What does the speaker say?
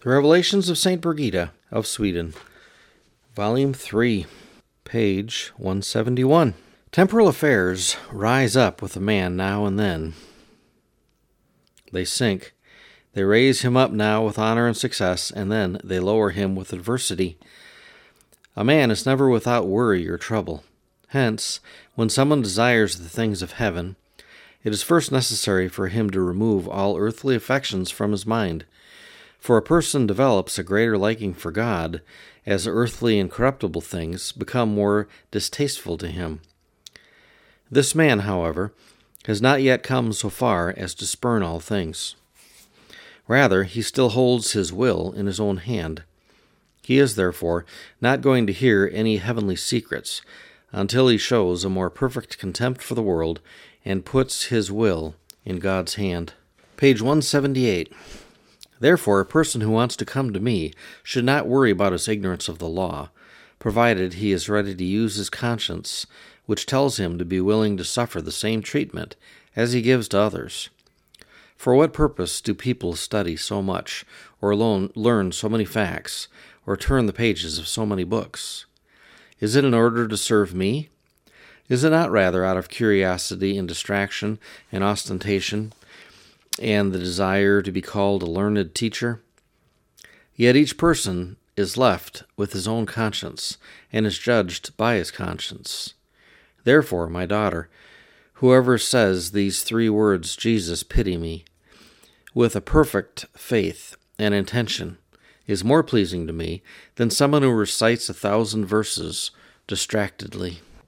The Revelations of St. Birgitta of Sweden, Volume 3, page 171. Temporal affairs rise up with a man now and then. They sink. They raise him up now with honor and success, and then they lower him with adversity. A man is never without worry or trouble. Hence, when someone desires the things of heaven, it is first necessary for him to remove all earthly affections from his mind. For a person develops a greater liking for God as earthly and corruptible things become more distasteful to him. This man, however, has not yet come so far as to spurn all things. Rather, he still holds his will in his own hand. He is, therefore, not going to hear any heavenly secrets until he shows a more perfect contempt for the world and puts his will in God's hand. Page 178. Therefore, a person who wants to come to me should not worry about his ignorance of the law, provided he is ready to use his conscience, which tells him to be willing to suffer the same treatment as he gives to others. For what purpose do people study so much, or learn so many facts, or turn the pages of so many books? Is it in order to serve me? Is it not rather out of curiosity and distraction and ostentation, and the desire to be called a learned teacher? Yet each person is left with his own conscience, and is judged by his conscience. Therefore, my daughter, whoever says these 3 words, Jesus, pity me, with a perfect faith and intention, is more pleasing to me than someone who recites 1,000 verses distractedly.